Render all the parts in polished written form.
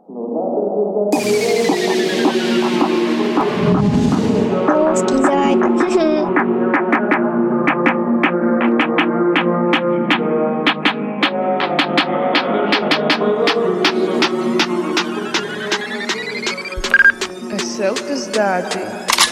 Русский зайка. SL пиздатый.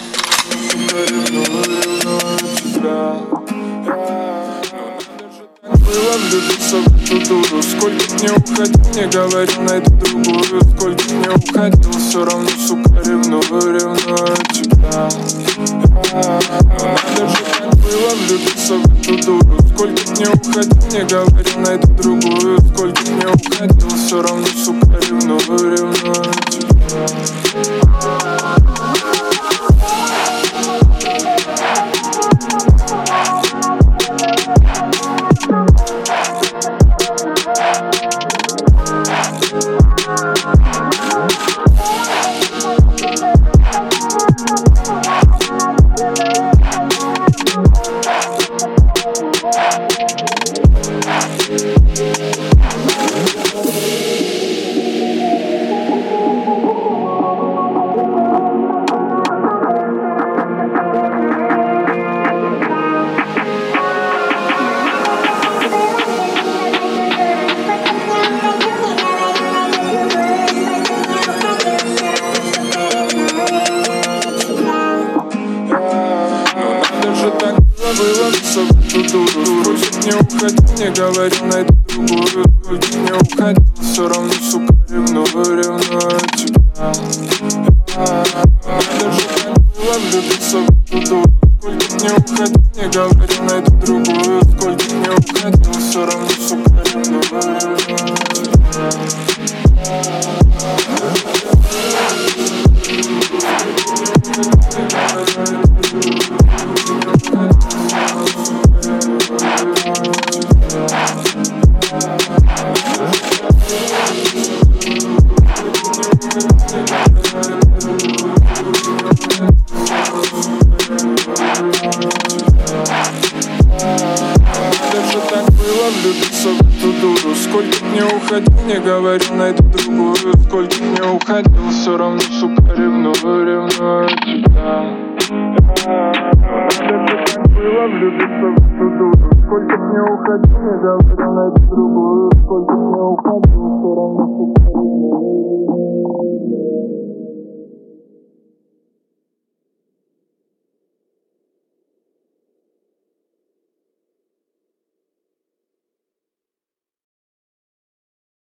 Было влюбиться в эту дуру. Сколько б не уходил, не говорил, найду другую. Сколько б не уходил, все равно, сука, ревную тебя. Надо же так было влюбиться в эту дуру. Сколько б не уходил, не говорил, найду другую. Сколько б не уходил, все равно, сука, ревную тебя. Было все в эту дуру. Сколько б не уходил, не говорил, найду другую. Сколько б не уходил, все равно, сука, ревную тебя. Надо же так было влюбиться в эту дуру. Сколько б не уходил, не говорил, найду другую. Сколько б не уходил, все равно, сука, ревную тебя. Влюбиться в эту дуру. Сколько б не уходил, не говорил, найду другую. Сколько б не уходил, все равно, сука, ревную тебя. Надо же так было влюбиться в эту дуру. Сколько б не уходил, не говорил, найду другую. Сколько б не уходил.